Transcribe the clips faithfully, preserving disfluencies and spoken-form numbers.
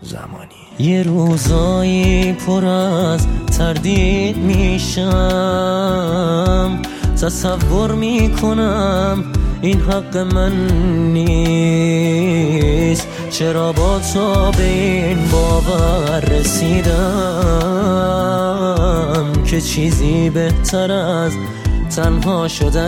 زمانی. یه روزایی پر از تردید میشم، تصور میکنم این حق من نیست. چرا با تو به این باور رسیدم که چیزی بهتر از تنها شدن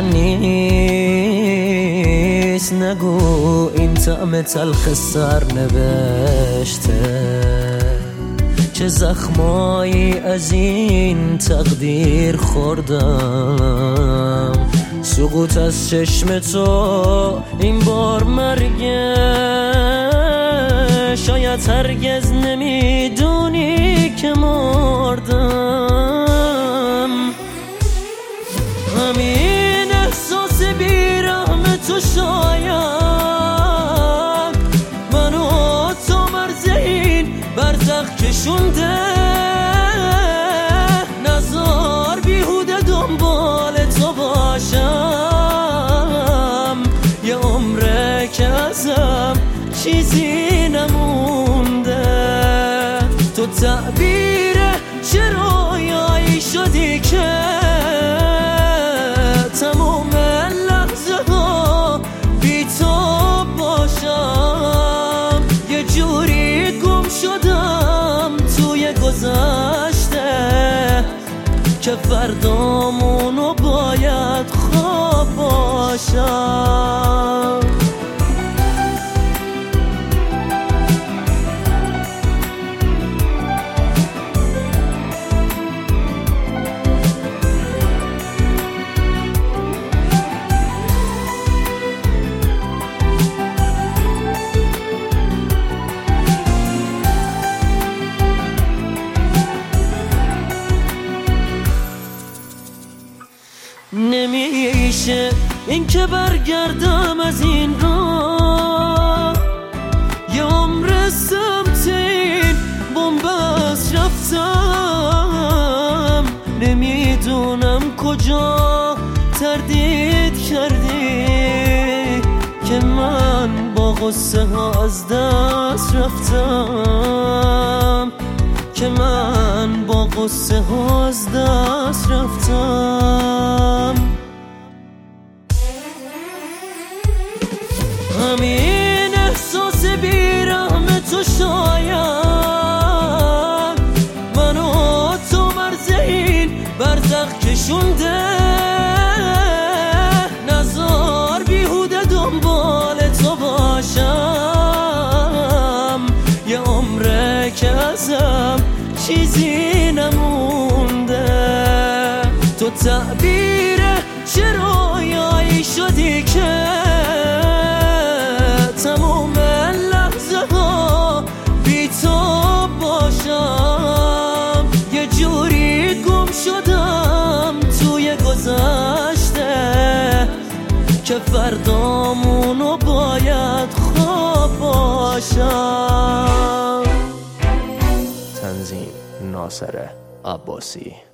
نیست. نگو این طعم تلخ سر نوشته چه زخمایی از این تقدیر خوردم. سقوط از چشم تو این بار مرگه، شاید هرگز نمیدونی که مردم. همین احساس بیرحم تو شاید منو تا مرز این برزخ کشونده. نزار بیهوده دنبال تو باشم، یه عمره که ازم چیزی نمونده. تو تعبیر چه رویایی شدی که تمام لحظه ها بی تو باشم. یه جوری گم شدم توی گذشته که فردامونو باید خواب باشم. نمیشه این که برگردم از این راه، یه عمر سمت این بنبست رفتم. نمیدونم کجا تردید کردی که من با غصه ها از دست رفتم، که من با غصه ها از دست رفتم. همین احساس بیرحم تو شاید منو تا مرز این برزخ کشونده. نزار بیهوده دنبال تو باشم، یه عمره که ازم چیزی نمونده. تو تعبیر چه رویایی شدی که تمام لحظه ها بی تو باشم. یه جوری گم شدم توی گذشته که فردامونو باید خواب باشم. تنظیم ناصر عباسی.